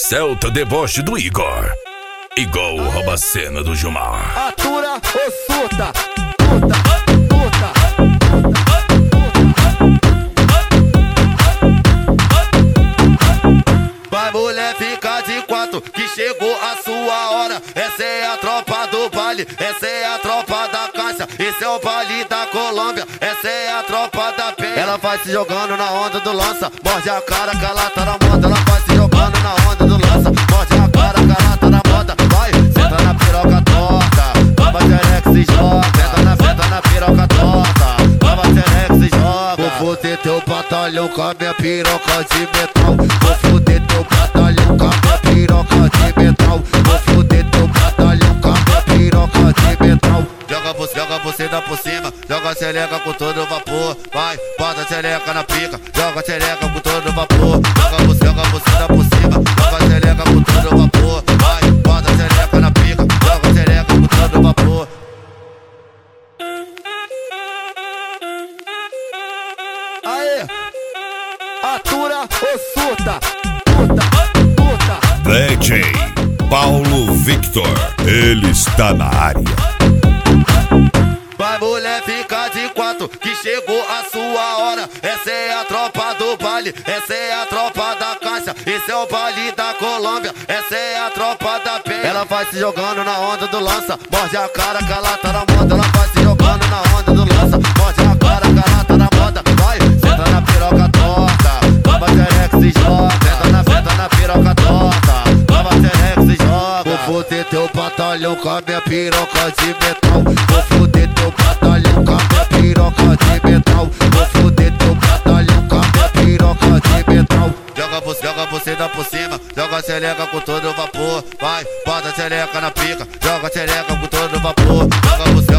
Celta deboche do Igor. Igual rouba a cena do Gilmar. Atura ou surta, puta, puta. Vai mulher, fica de quatro, que chegou a sua hora. Essa é a tropa do baile, essa é a tropa da caixa. Esse é o baile da Colômbia, essa é a tropa da penha. Ela vai se jogando na onda do lança, morde a cara que ela tá na moda. Ela vai se jogando na onda do lança, morde a cara que ela tá na moda. Vai, senta na piroca torta, baba xereca se joga. Senta na piroca torta, baba xereca se joga. Vou foder teu batalhão com a minha piroca de metal. Vou foder teu batalhão com a minha piroca de metal. Vou foder teu batalhão com a minha piroca de metal. Joga você dá por cima, joga a xereca com todo vapor. Vai, bota a xereca na pica, joga a xereca com todo vapor. Joga você dá por cima, joga a xereca com todo vapor. Vai, bota a xereca na pica, joga a xereca com todo vapor. Aê, atura ou surta, puta, puta. DJ Paulo Victor, ele está na área. Vai mulher, fica de quatro, que chegou a sua hora. Essa é a tropa do baile, essa é a tropa da caixa. Esse é o baile da Colômbia, essa é a tropa da penha. Ela vai se jogando na onda do lança, morde a cara que ela tá na moda. Ela vai se jogando na onda do lança, morde a cara que ela tá na moda. Vai, senta na piroca torta, baba xereca se joga. Senta na piroca torta, baba xereca se joga. Vou foder teu batalhão com a minha piroca de metal. Vou foder teu batalhão com a minha piroca de metal. Vou foder teu batalhão com a minha piroca de metal. Joga você dá por cima, joga a xereca com todo vapor. Vai, bota a xereca na pica, joga a xereca com todo vapor. Joga você